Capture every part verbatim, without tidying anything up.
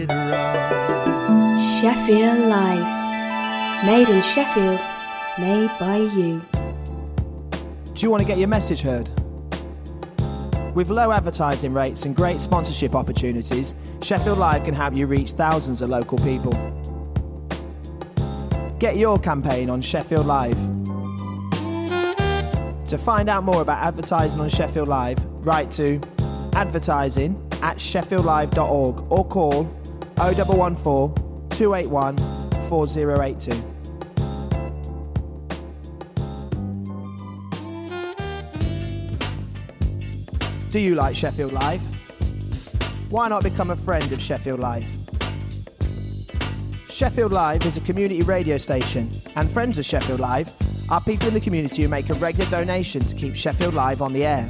Sheffield Live. Made in Sheffield, made by you. Do you want to get your message heard? With low advertising rates and great sponsorship opportunities, Sheffield Live can help you reach thousands of local people. Get your campaign on Sheffield Live. To find out more about advertising on Sheffield Live, write to advertising at sheffield live dot org or call oh one one four, two eight one, four oh eight two. Do you like Sheffield Live? Why not become a friend of Sheffield Live? Sheffield Live is a community radio station, and friends of Sheffield Live are people in the community who make a regular donation to keep Sheffield Live on the air.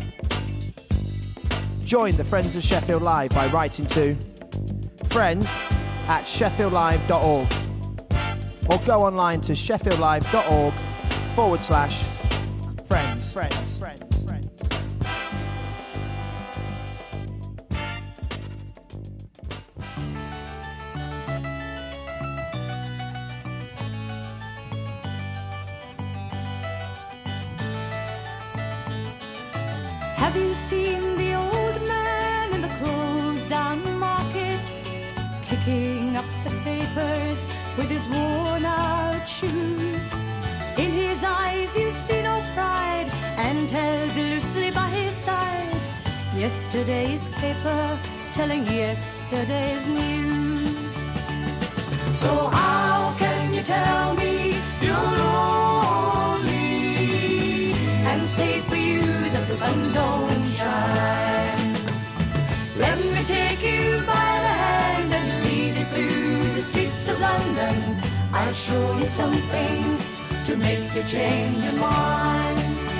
Join the Friends of Sheffield Live by writing to friends at sheffield live dot org or go online to sheffield live dot org forward slash friends. Friends. Friends. Have you seen the old man in the closed down market, kicking up the papers with his worn out shoes? In his eyes you see no pride, and held loosely by his side yesterday's paper telling yesterday's news. So how can you tell me you're lonely and say for you that the sun don't shine? Let me take you by the hand and lead you through the streets of London. I'll show you something to make you change your mind.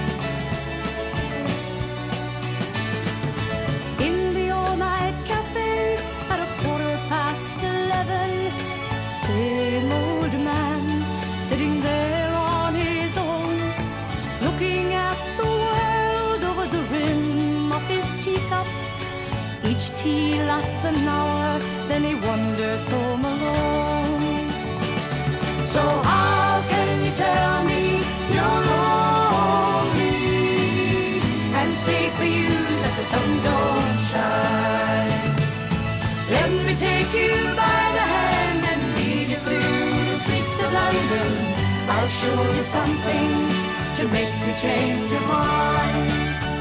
In the all-night cafe at a quarter past eleven, same old man sitting there on his own, looking at the world over the rim of his teacup. Each tea lasts an hour, then he wanders home alone. So how can you tell me you're lonely and say for you that the sun don't shine? Let me take you by the hand and lead you through the streets of London. I'll show you something to make you change your mind.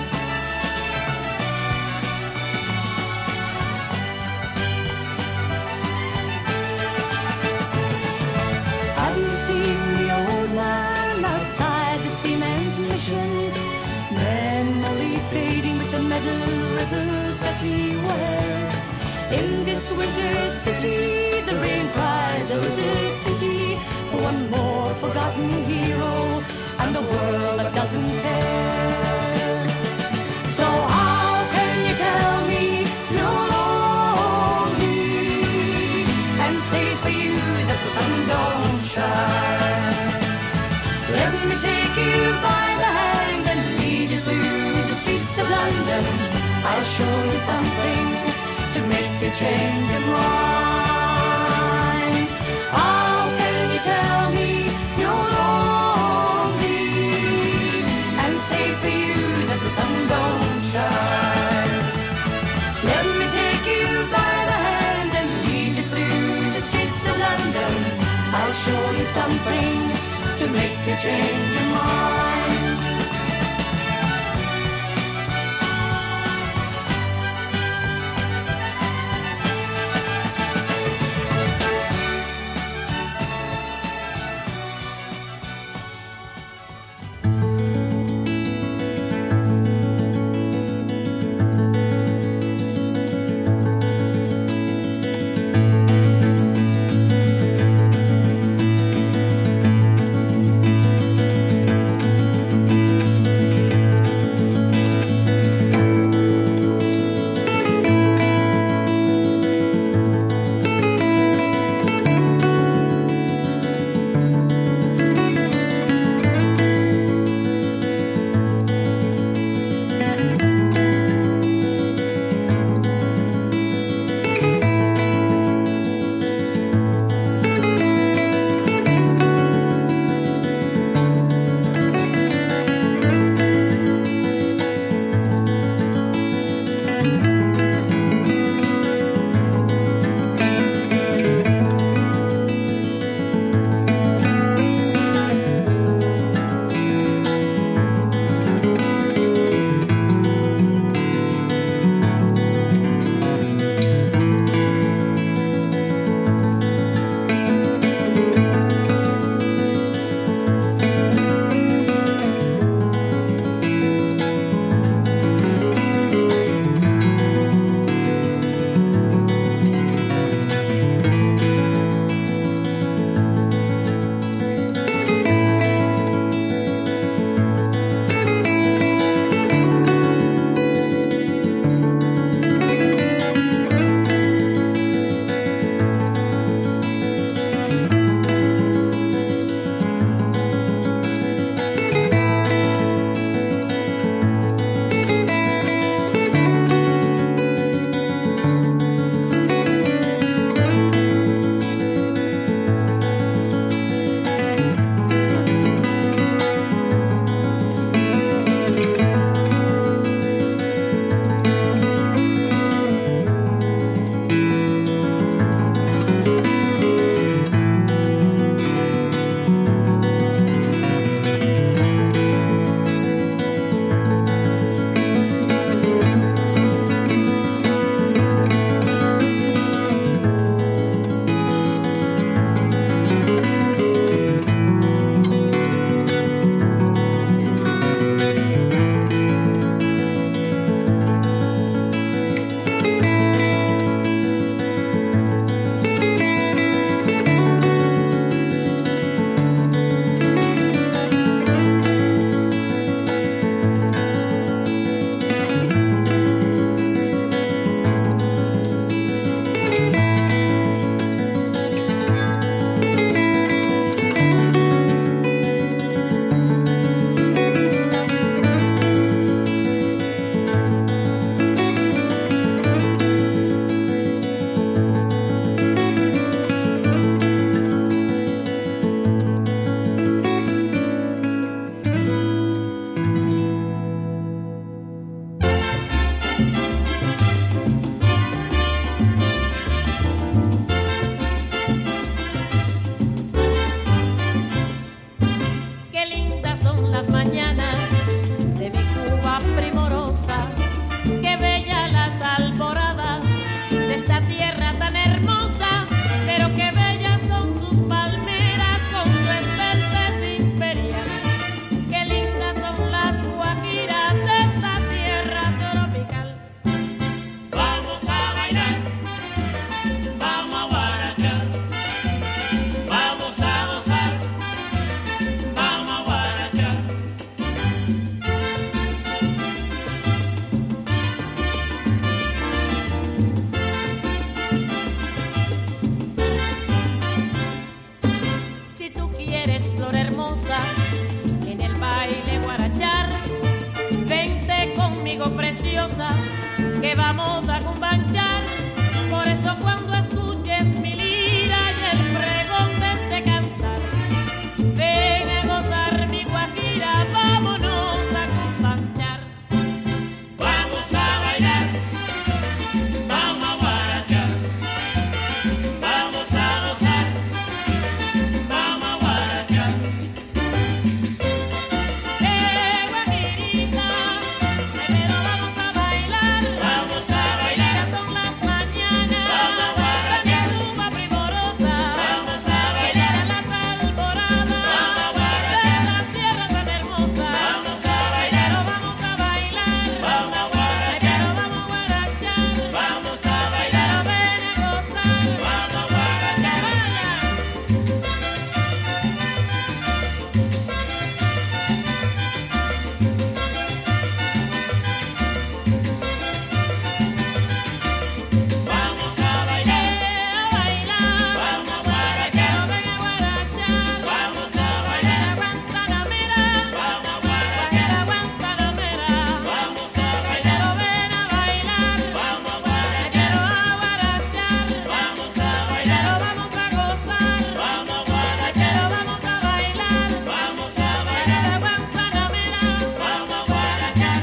Have you seen the old man outside the Seaman's Mission, memory fading with the metal ribbons that he wears? In this winter city, the rain cries a little pity for one more forgotten hero and a world that doesn't care. So how can you tell me you're lonely and say for you that the sun don't shine? Let me take you by the hand and lead you through the streets of London. I'll show you something to make you change your mind. How can you tell me you're lonely and say for you that the sun don't shine? Let me take you by the hand and lead you through the streets of London. I'll show you something to make you change your mind. vamos a cumbanchar. Por eso cuando escuches mi lira y el pregón de este cantar, ven a gozar mi guajira, vámonos a cumbanchar. Vamos a bailar, vamos a guarachar, vamos a gozar, vamos a guarachar. Eh, guajirita, primero vamos a bailar. Vamos a bailar, Ya son las mañanas, vamos a guarachar, la tumba primorosa, vamos a llegan bailar, las alboradas vamos a de guarachar, la tierra tan hermosa. vamos a bailar, Pero vamos a bailar, vamos a guarachar, pero vamos a guarachar, vamos a pero bailar, ven a gozar, vamos a guarachar. que vaya. Vamos a bailar, A bailar, vamos a guarachar, pero ven a guarachar, vamos a bailar, Guantanamera, vamos a guarachar, Guajira Guantanamera, vamos a bailar, pero ven a bailar, vamos a me guarachar, quiero a guarachar, vamos a pero bailar, vamos a gozar, vamos a pero guarachar, vamos a bailar, vamos a bailar, Guajira Guantanamera. vamos a guarachar.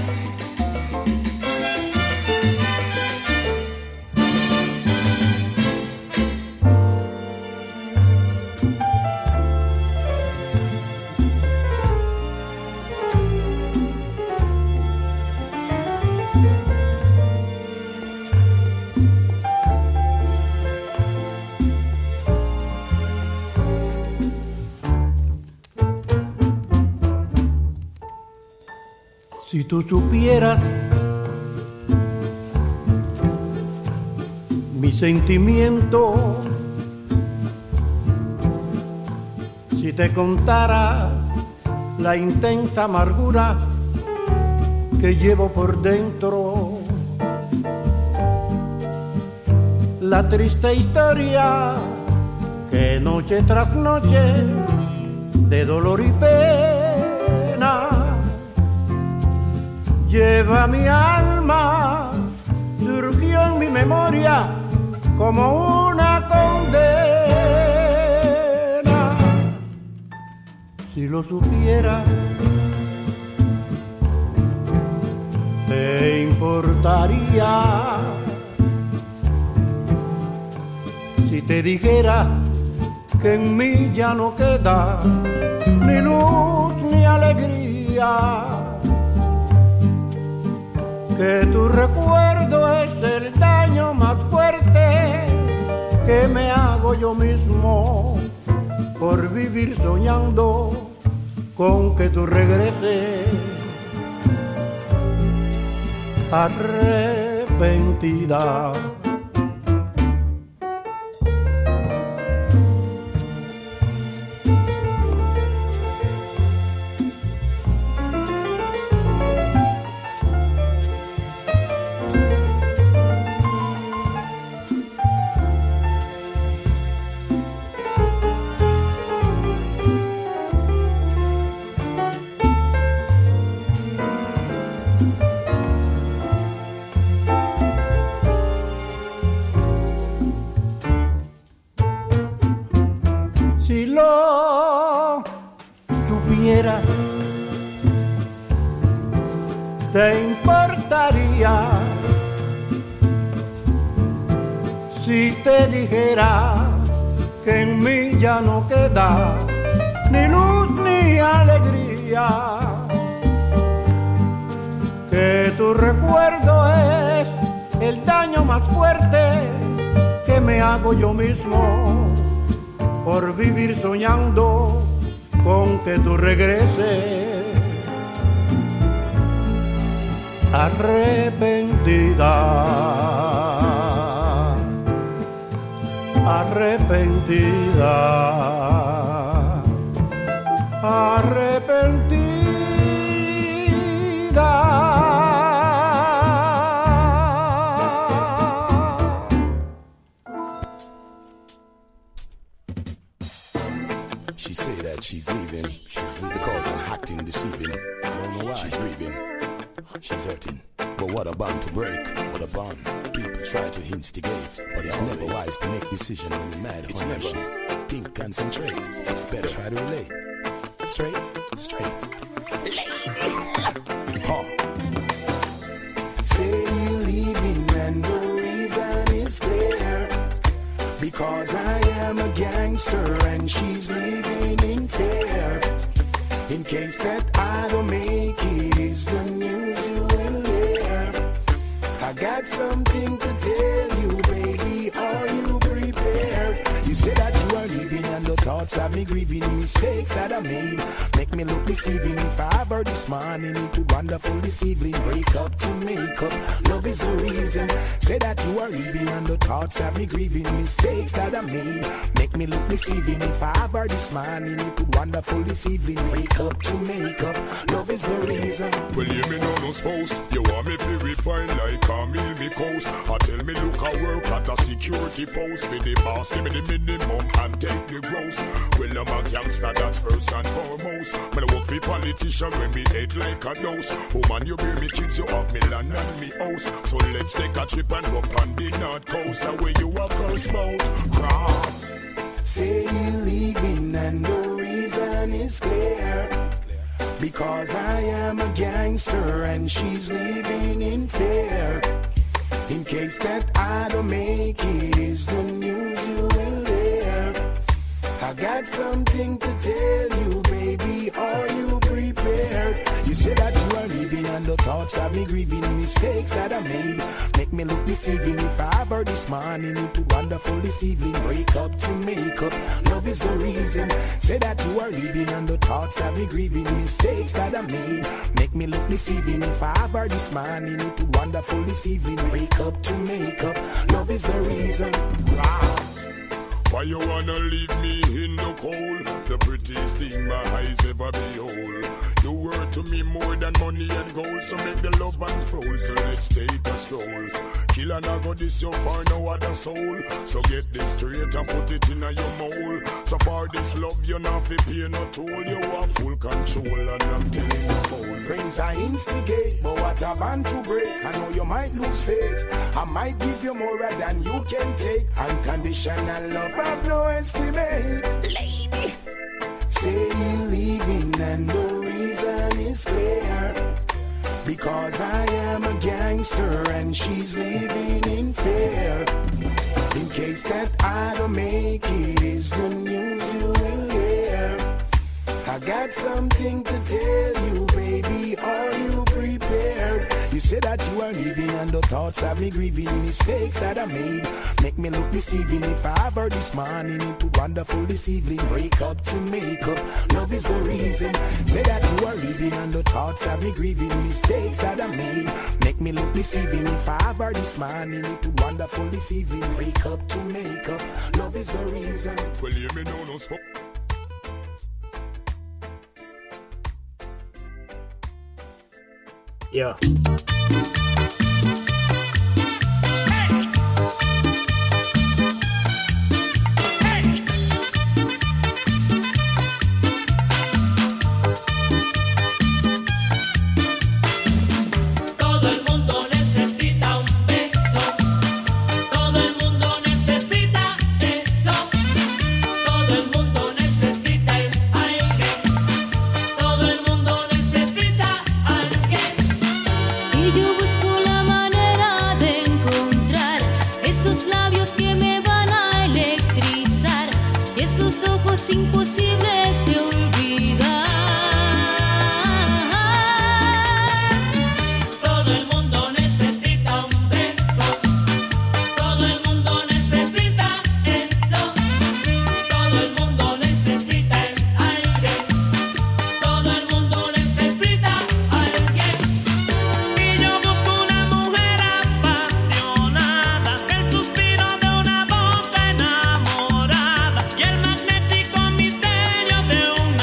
Si tú supieras mi sentimiento, si te contara la intensa amargura que llevo por dentro, la triste historia que noche tras noche de dolor y pena lleva mi alma, surgió en mi memoria como una condena. Si lo supiera, te importaría si te dijera que en mí ya no queda ni luz ni alegría, que tu recuerdo es el daño más fuerte que me hago yo mismo por vivir soñando con que tú regreses arrepentida. Si lo supiera, te importaría si te dijera que en mí ya no queda ni luz ni alegría, que tu recuerdo es el daño más fuerte que me hago yo mismo por vivir soñando con que tú regreses arrepentida, arrepentida, arrepentida. She say that she's leaving, she's leaving because I'm acting deceiving. I don't know why she's leaving. She's hurting. But what a bond to break, what a bond. People try to instigate, but it's never wise to make decisions when you're mad. It's never. Think, concentrate. It's better. Try to relate. Straight, straight. Lady. Huh. Say you're leaving and the reason is clear. Because I am a gangster and she's living in fear. In case that I don't make it, is the news you will hear. I got something to tell you, baby, are you prepared? You say that you are leaving and the thoughts have me grieving. Mistakes that I made make me look deceiving. If I ever this morning into wonderful this evening, break up to make up, love is the reason. Say that you are leaving and the thoughts have me grieving. Mistakes that I made make me look deceiving. If I ever this morning into wonderful this evening, break up to make up, love is the reason. Well, you me know no spouse. You want me to refine like Camille me coast. I tell me look I work at a security post. For the boss, give me the minimum and take the gross. Well, I'm a gangster, that's first and foremost. Man, I work for politician when me head like a dose. Oh man, you bear me kids, you have me land and me house. So let's take a trip and go on the north coast. Away you a first boat, cross. Say you're leaving and the reason is clear. Because I am a gangster and she's living in fear. In case that I don't make it, is the news you will hear. I got something to tell you, baby, are you prepared? You say that you are leaving and the thoughts have me grieving. Mistakes that I made make me look deceiving. If I ever this morning into wonderful this evening, break up to make up, love is the reason. Say that you are leaving and the thoughts have me grieving. Mistakes that I made make me look deceiving. If I ever this morning into wonderful this evening, break up to make up, love is the reason. Wow. Why you wanna leave me in the cold? The prettiest thing my eyes ever behold. You were to me more than money and gold. So make the love unfold, so let's take a stroll. Kill and I go this you for no other soul. So get this straight and put it in your mold. So for this love you not fi pay no toll. You have full control and I'm telling you cold. Friends I instigate, but what a band to break. I know you might lose faith. I might give you more than you can take. Unconditional love have no estimate. Lady, say you're leaving and the reason is clear. Because I am a gangster and she's living in fear. In case that I don't make it, is the news you will hear. I got something to tell you, baby, are you prepared? You say that you are leaving and the thoughts have me grieving. Mistakes that I made make me look deceiving. If I ever this morning into wonderful this evening, break up to make up, love is the reason. Say that you are leaving and the thoughts have me grieving. Mistakes that I made make me look deceiving. If I ever this morning into wonderful this evening, break up to make up, love is the reason. Well, you me know no spouse. Yeah. Todo el mundo necesita un beso. Todo el mundo necesita eso. Todo el mundo necesita el aire. Todo el mundo necesita alguien. Y yo busco la manera de encontrar esos labios que me van a electrizar y esos ojos imposibles de olvidar. Todo el mundo necesita un beso. Todo el mundo necesita eso. Todo el mundo necesita el aire. Todo el mundo necesita alguien. Y yo busco una mujer apasionada, el suspiro de una boca enamorada y el magnético misterio de un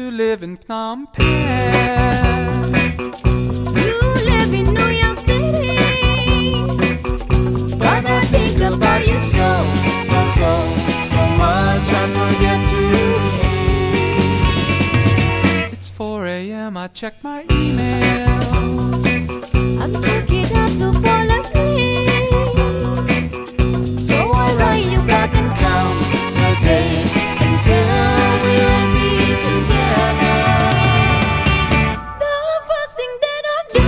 to live in Phnom Penh. You live in New York City, But I think about you so, so, so, so much I forget to eat. It's four a.m. I check my email. I'm taking up to fall asleep, so I write you back and count The days until we'll be together. The first thing that I do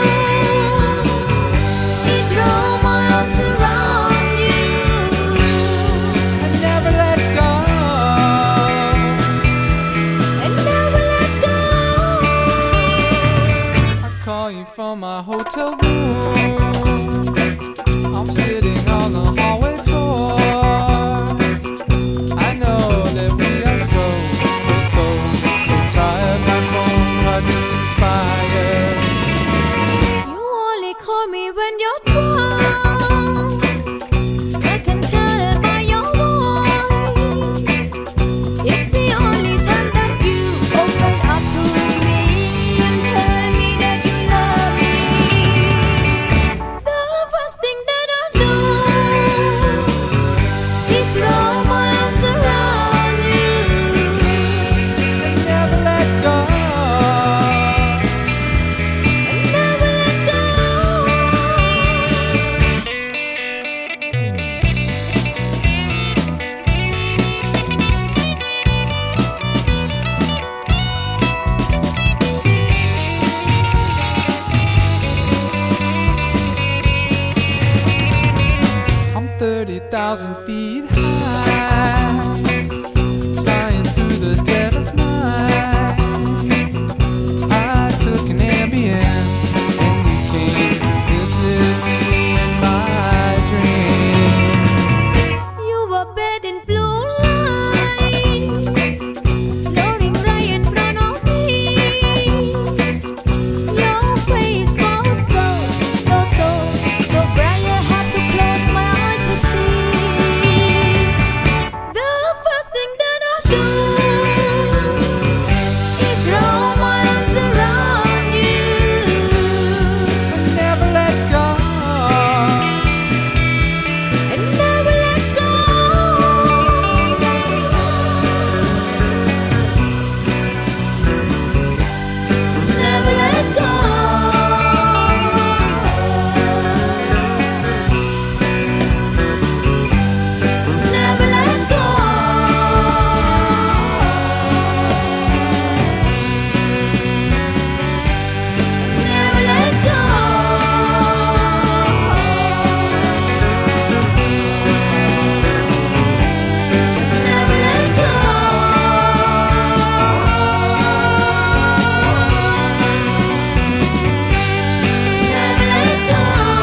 is throw my arms around you I never let go. and never let go. I call you from my hotel room. I'm sitting on the hallway floor. I know that we are so, so, so, so tired. My phone heart just expired. You only call me when you're drunk. I can tell it by your voice. It's the only time that you open up to me and tell me that you love me. The first thing that I do is throw my arms around you. Never let go. And never let go. I'm thirty thousand feet high, flying through the dead of night. I took an Ambien, and you came to visit me in my dream. You were bed in blue light, floating right in front of me. Your face was so, so, so, so bright I had to close my eyes to see. The first thing that I do is throw my arms around you. Never let go. And never let go. Never let go. Never let go. Never let go. Never let go. Never let go.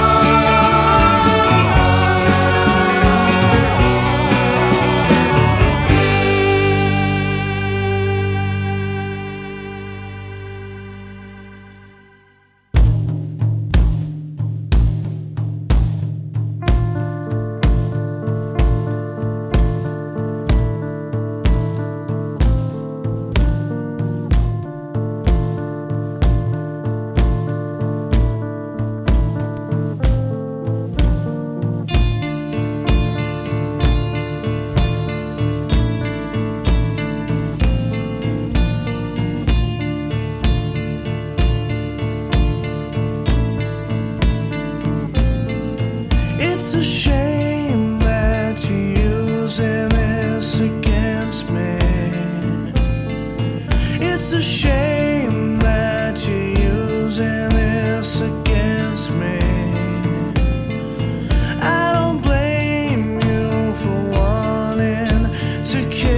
It's a shame that you're using this against me. It's a shame that you're using this against me. I don't blame you for wanting to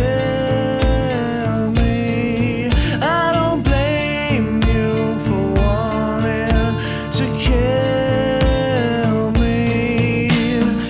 kill me. I don't blame you for wanting to kill me.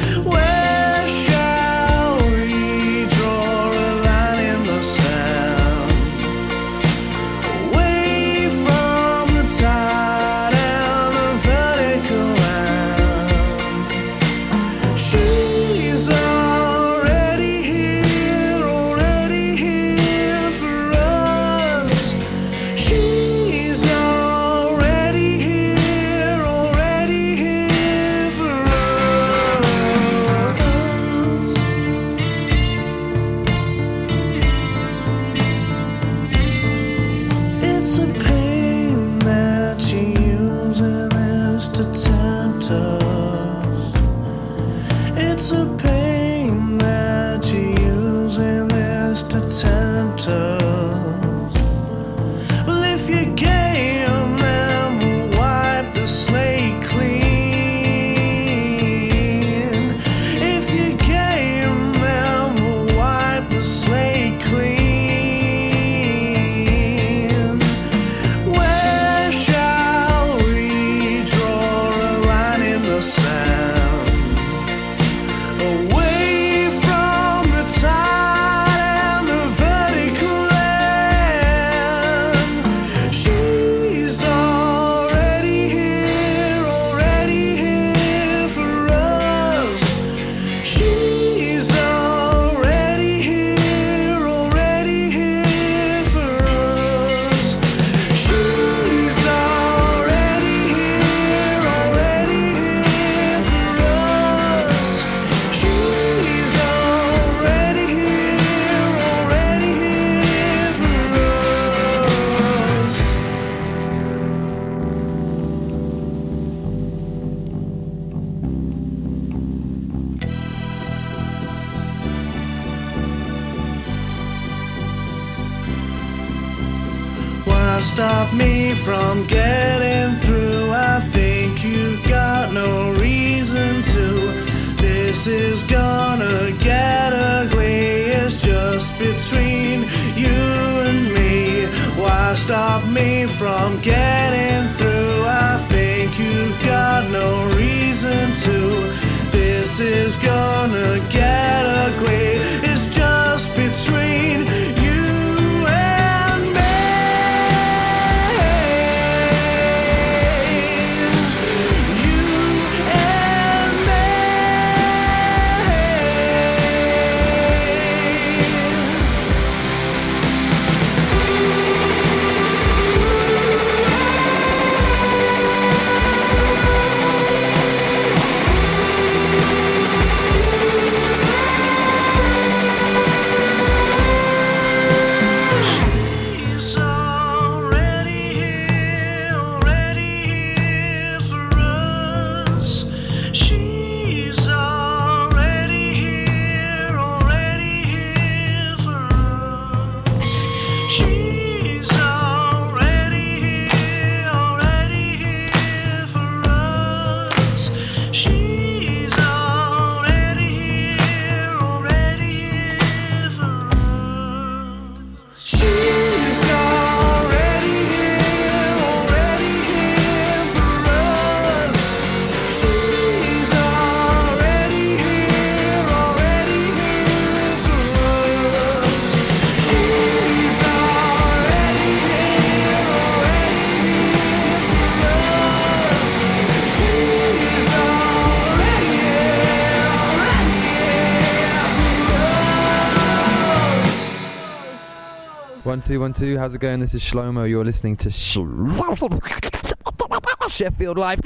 the sand, away from the tide and the vertical land. She's already here, already here for us. She's already here, already here for us. She's already here, already here for us. She's already here, already here for us. Why stop me from getting through? I think you got no reason to. This is gonna get ugly. It's just between you and me. Why stop me from getting through? I think you've got no reason to. This is gonna get ugly. It's just between you and me. You and me. She's already here, already here for us. She's already here, already here for us. She's already here, already here for us. She's already here, already here for us. She's already here, already here for us. She's already here, already here for us. She's already here, already here for us. She's already here, already here for us. One, two, one, two. How's it going? This is Shlomo. You're listening to Sh- Sheffield Live.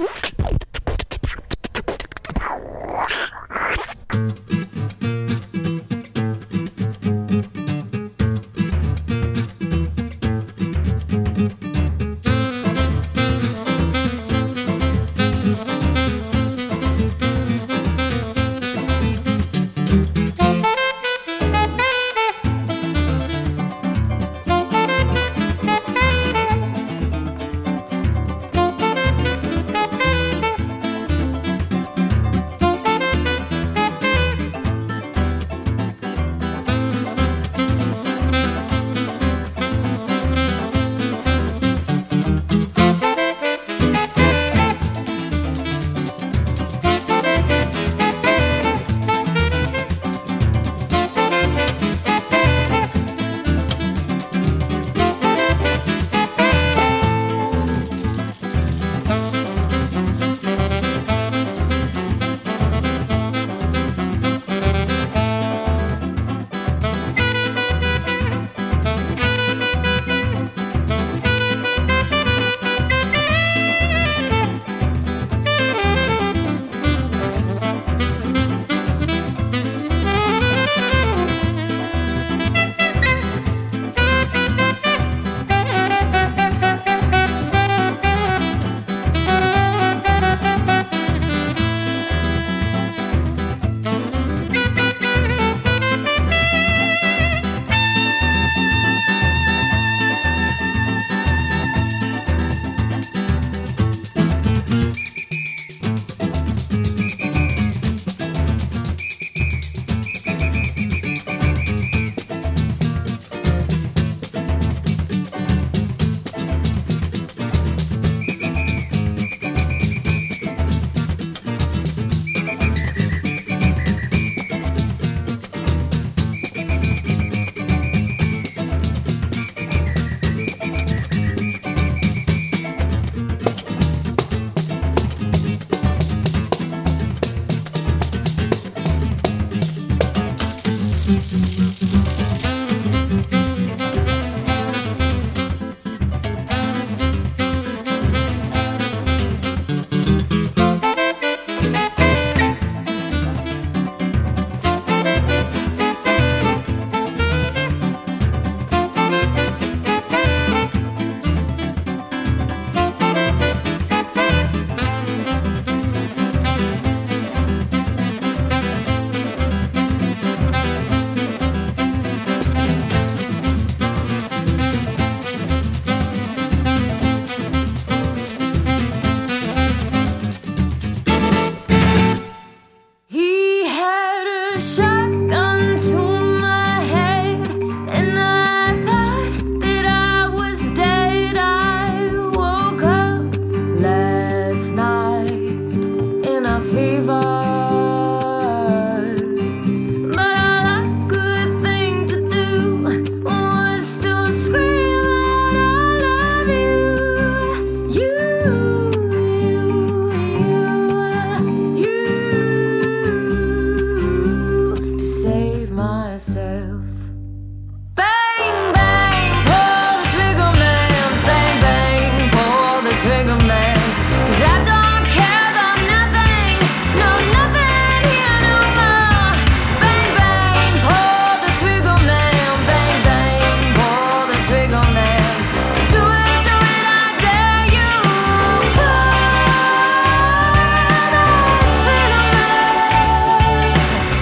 shotgun to my head, and I thought that I was dead. I woke up last night in a fever, but all I could think to do was to scream out, I love you, you, you, you, you, to save myself. Bang, bang, pull the trigger, man. Bang, bang, pull the trigger, man. 'Cause I don't care about nothing, no, nothing here no more. Bang, bang, pull the trigger, man. Bang, bang, pull the trigger, man. Do it, do it, I dare you. Pull the trigger, man.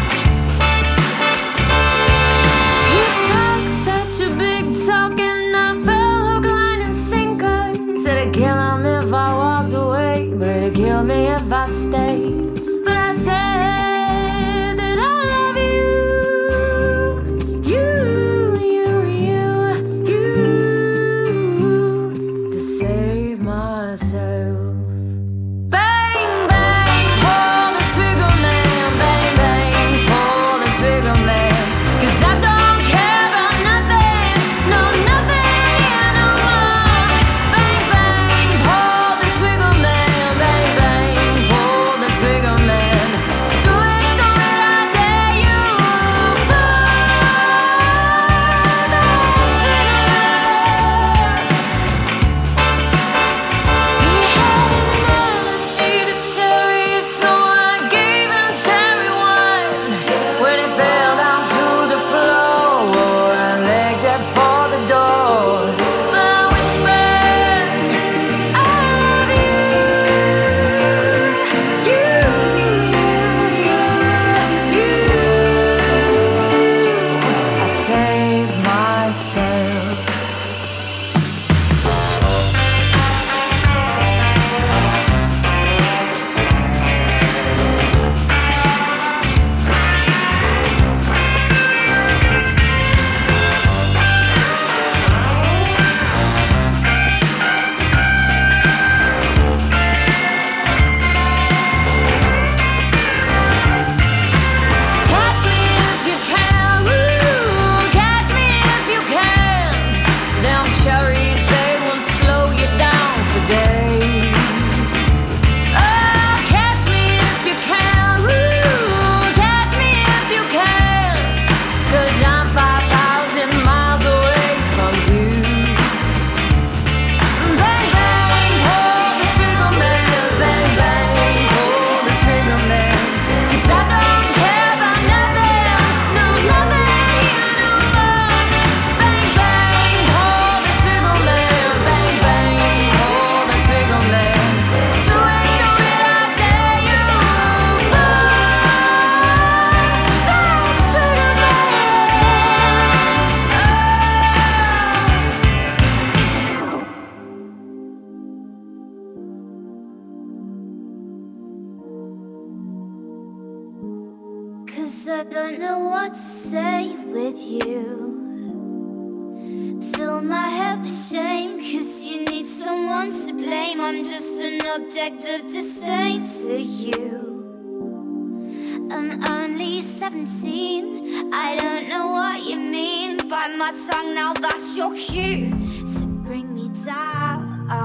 He talked such a big talk, and I fell hook, line, and sinker. Said it'd kill him if I walked away, but it'd kill me if I stayed. But I said that I love you, you, you, you, you, to save myself. Bang, bang, pull the trigger, man. Bang, bang, pull the trigger, man. 'Cause I don't care about nothing, no, nothing here no more. Bang, bang, pull the trigger, man. Bang, bang, pull the trigger, man. Do it, do it, I dare you. Pull the trigger, man. He had an allergy to cherries, so I gave him cherry wine. When he fell down to the floor, I legged it for the door. But I whispered, I love you, you, you, you. I saved myself. Catch me if you can, ooh, catch me if you can. Them cherries, they will slow you down for days. Oh, catch me if you can, ooh, catch me if you can. 'Cause I'm five thousand miles away from you. Bang, bang, pull the trigger, man. Bang, bang, pull the trigger, man. 'Cause I don't care about nothing, no, nothing here no more. Bang, bang, pull the trigger, man. Bang, bang, pull the trigger, man. Do it, do it, I dare you. Pull the trigger, man. Cause I don't know what to say with you. Fill my head with shame, cause you need someone to blame. I'm just an object of disdain to you. I'm only seventeen, I don't know what you mean. Bite my tongue, now that's your cue to bring me down.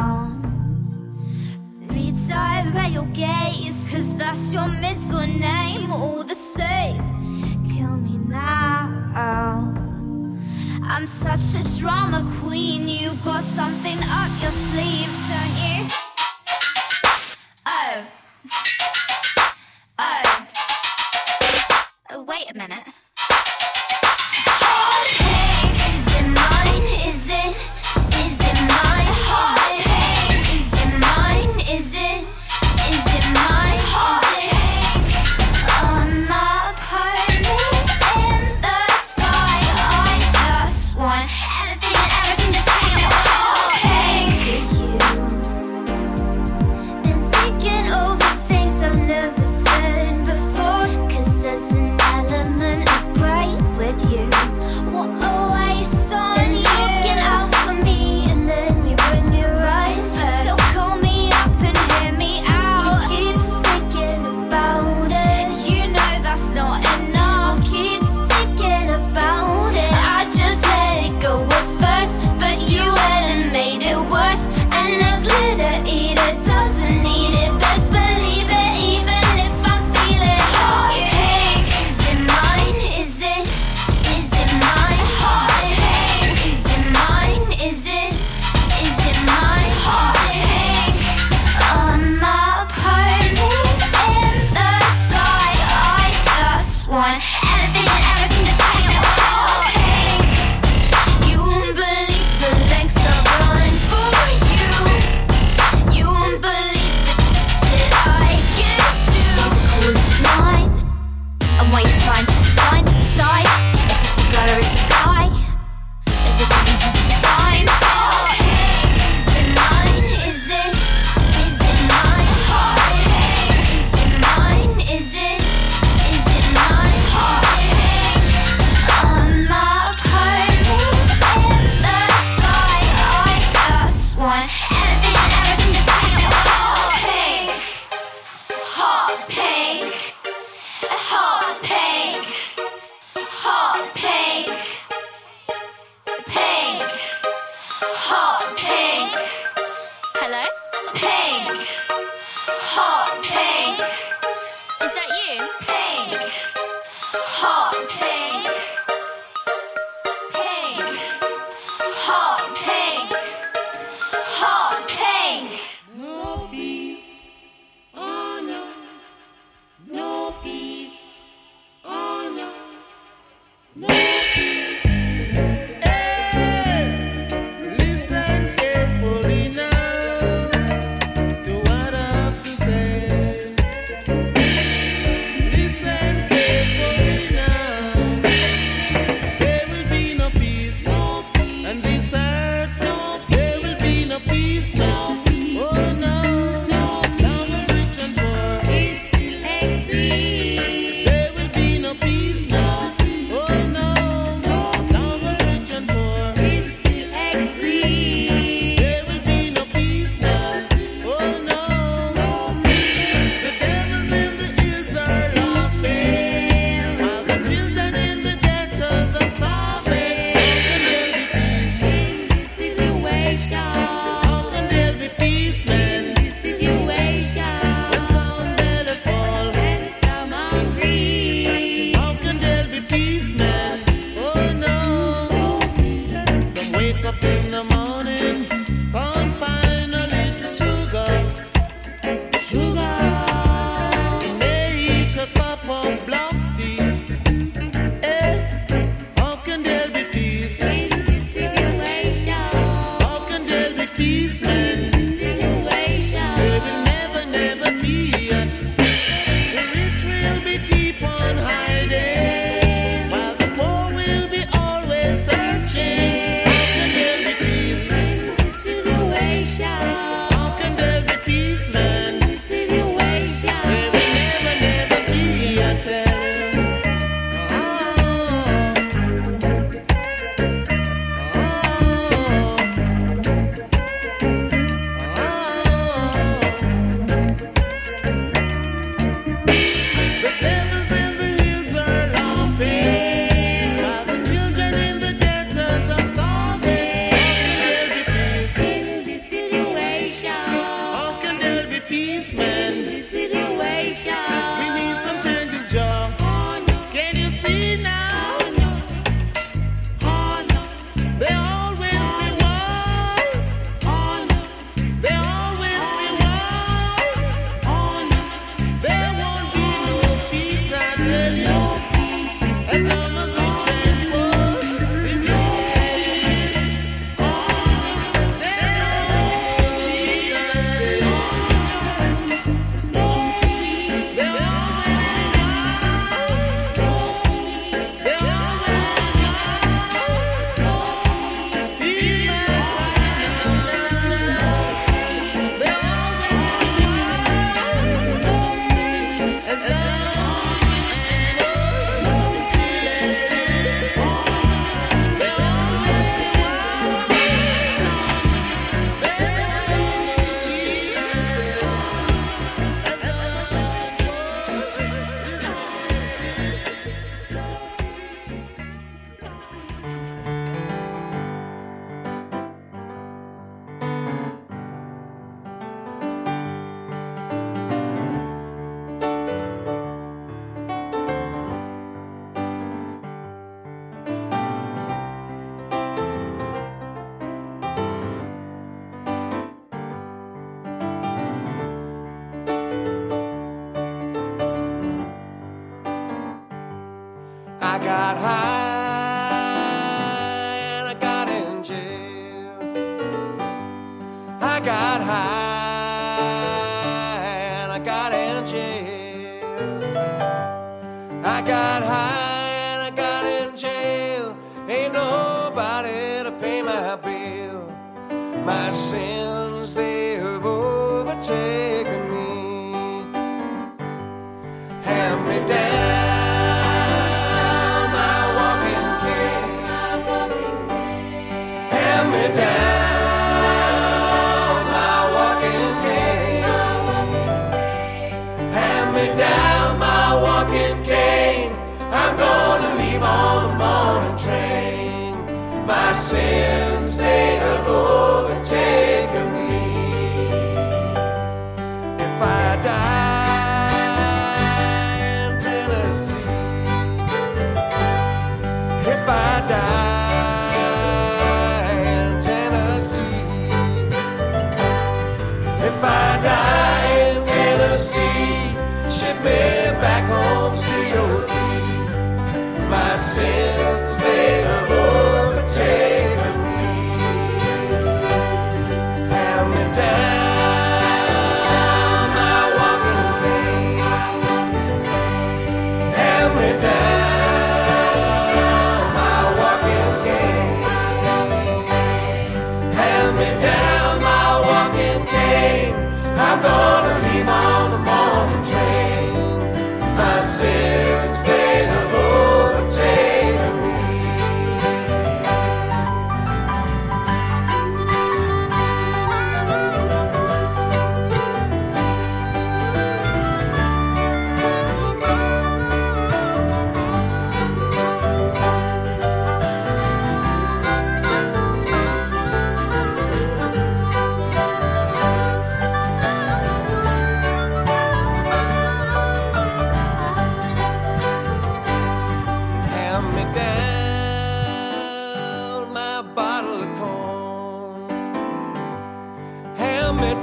Redirect your gaze, cause that's your middle name. All the same, kill me now. I'm such a drama queen, you've got something up your sleeve, don't you? Oh. Oh. Oh, wait a minute. Hot pink, is it mine? Is it? Is it mine? Hot pink, is it mine? Is it? Is it mine? Hot pink on my pony in the sky. I just want anything and everything, just hang it. Hot pink. anything and everything just like it. Oh, hey, you won't believe the lengths I've gone for you. You won't believe the that I can do. Is it cool as mine? And why you trying to decide, decide if it's a girl or it's a guy? If there's no reason to define. Oh, hey, is it mine? Is it? Is it mine? Oh, hey, is it mine? Is it? Is it mine? Oh, hey, I'm up high in the sky. I just want anything and everything just like it. Oh, pink, hot pink, hot pink, hot pink, pink, hot pink. Hello? Pink, hot pink. Is that you? Pink, hot pink, pink, hot pink, hot pink. No peace, oh no, no peace, oh no, no peace. Hey, listen carefully now to what I have to say. Listen carefully now. There will be no peace, no peace, and this earth, no peace. There will be no peace, no peace. Oh no, no peace. Lovers rich and poor, it still exists. There will be no peace, no peace. Oh no, no lovers rich and poor, it still exists. There will be no peace, no. Oh no, no peace. The devils in the hills are laughing, while the children in the ghettos are starving. How can there be peace in this situation? How can there be peace, man? When sound belly fall, when I got high and I got in jail. I got high and I got in jail. I got high and I got in jail. Ain't nobody to pay my bill. My sins, they have overtaken me. Hand me down my walking cane. Hand me down my walking cane. Hand me down my walking cane. I'm gonna leave on the morning train. My sins, they have overtaken me. If I die in Tennessee, if I die in Tennessee, if I die in Tennessee, ship me back home, C O D. My sins, they have overtaken me. Hand me down my walking cane. Hand me down my walking cane. Hand me down my walking cane. I'm gonna leave on the morning train. My sins, they have overtaken me. Hand me down my bottle of corn. Hand me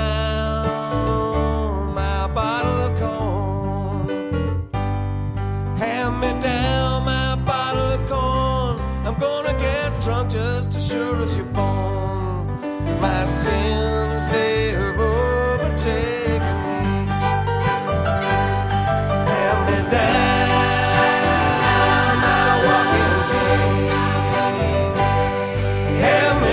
down my bottle of corn. Hand me down my bottle of corn. I'm gonna get drunk just as sure as you're born. My sins, they have overtaken me. Hand me down my walking cane. Hand me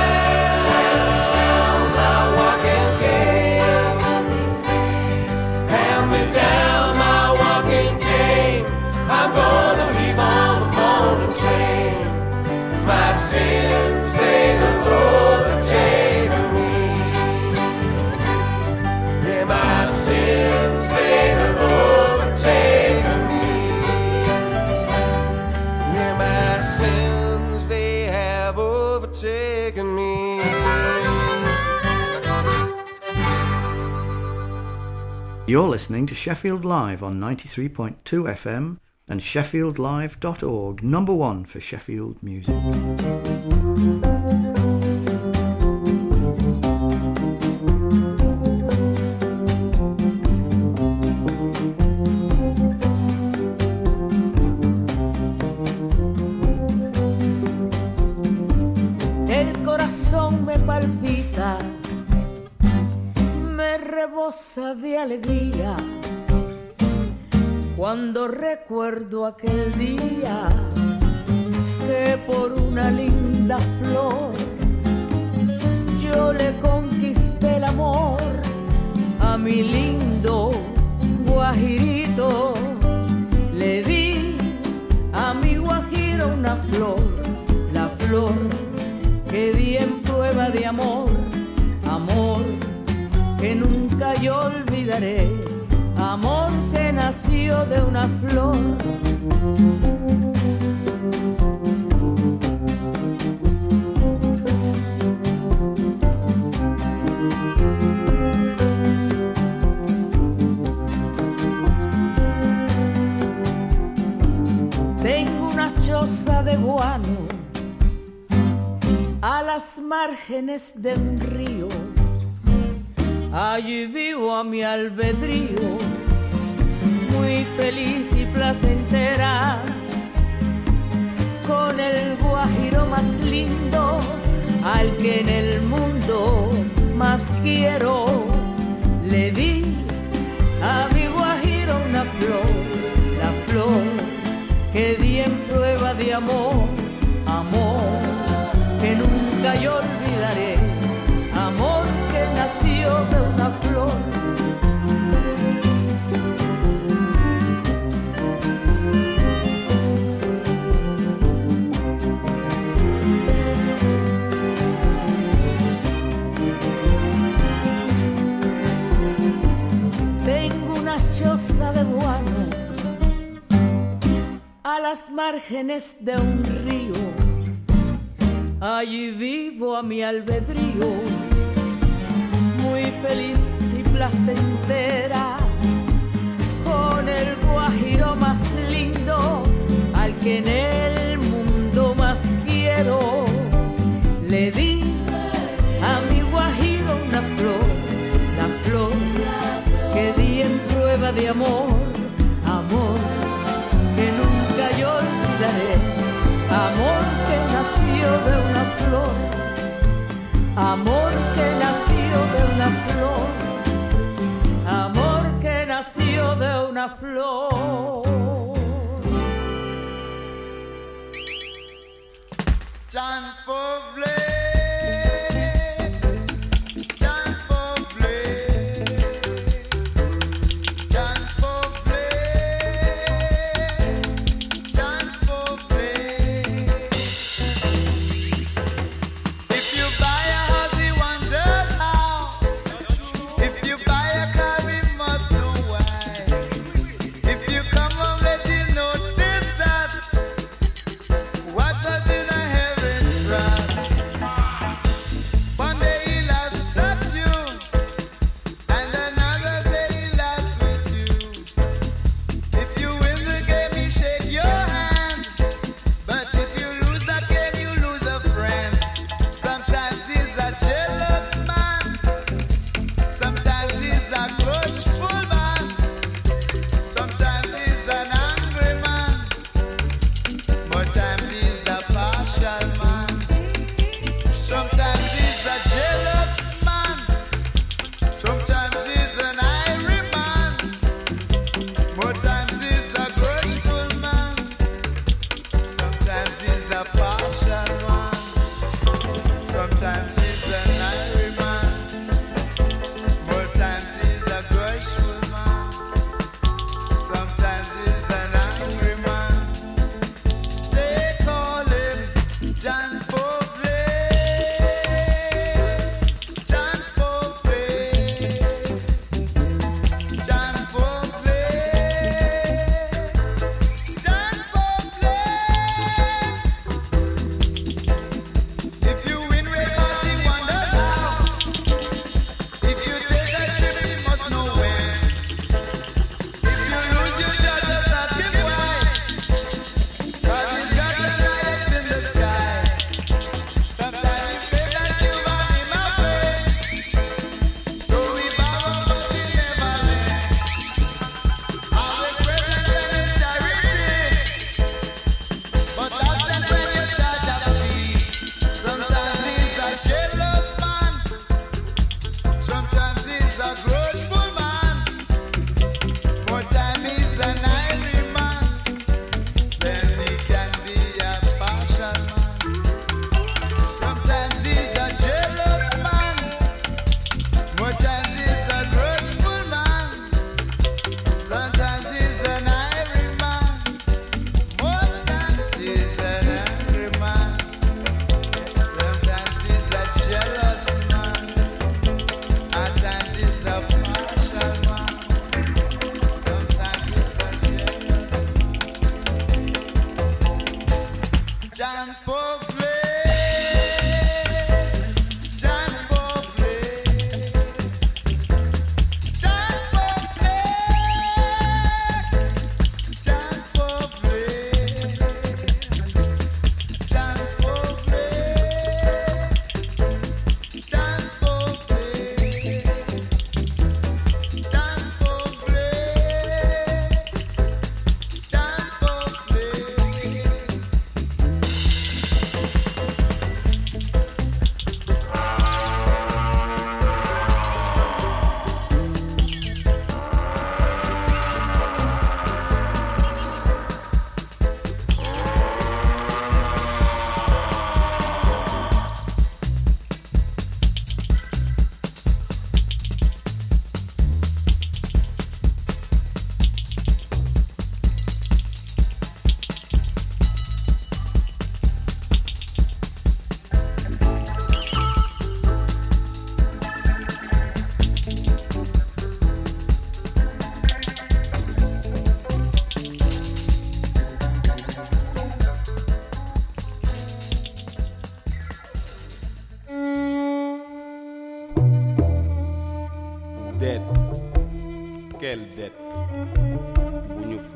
down my walking cane. Hand me down my walking cane. I'm gonna leave on the morning train. My sins, they have overtaken me. Yeah, my sins, they have overtaken me. Yeah, my sins, they have overtaken me. You're listening to Sheffield Live on ninety-three point two F M and sheffield live dot org, number one for Sheffield music. El corazón me palpita, me rebosa de alegría cuando recuerdo aquel día que por una linda flor yo le conquisté el amor a mi lindo guajirito. Le di a mi guajiro una flor, la flor que di en prueba de amor, amor que nunca yo olvidaré, amor que nació de una flor. Tengo una choza de guano a las márgenes de un río, allí vivo a mi albedrío, muy feliz y placentera, lindo, al que en el mundo más quiero. Le di a mi guajiro una flor, la flor que di en prueba de amor, amor que nunca yo olvidaré, amor que nació de una flor. Choza de guano a las márgenes de un río, allí vivo a mi albedrío, muy feliz y placentera, con el guajiro más lindo, al que en el mundo más quiero. Le di a mi guajiro una flor, la flor que di en prueba de amor, amor que nunca yo olvidaré, amor que nació de una flor, amor que nació de una flor, amor que nació de una flor. John Poble.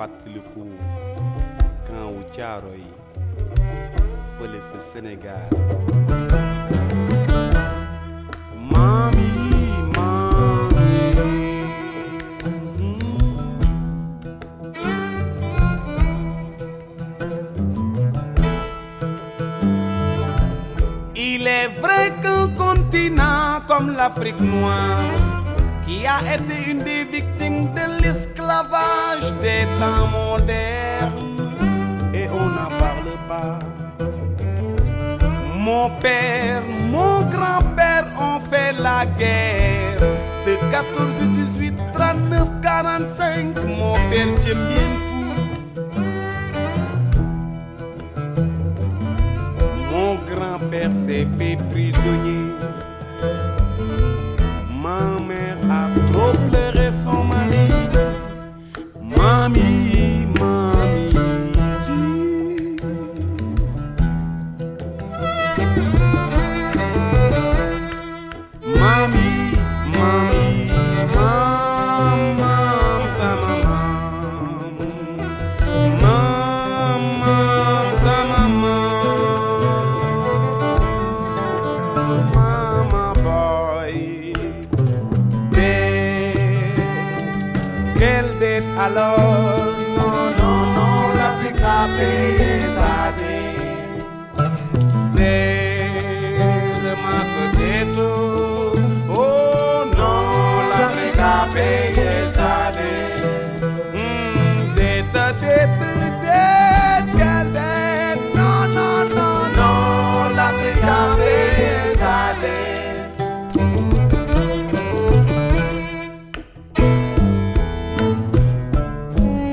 fàttaliku camp wu Thiaroye fële sa Sénégal. Mami, mami. Il est vrai qu'un continent comme l'Afrique noire, qui a été une des victimes de l'esclavage des temps modernes, et on n'en parle pas. Mon père, mon grand-père ont fait la guerre de quatorze, dix-huit, trente-neuf, quarante-cinq. Mon père est bien fou. Mon grand-père s'est fait prisonnier. Ma mère a trop pleuré son mari. Mami, mami. Mami, mami, mama, sa mama, mama, sa mama, mama boy, dette, quelle dette alors? Non, non, non, l'Afrique a payé sa dette, dette, ma dette. Oh non, l'Afrique a payé sa dette, mm, dette, dette.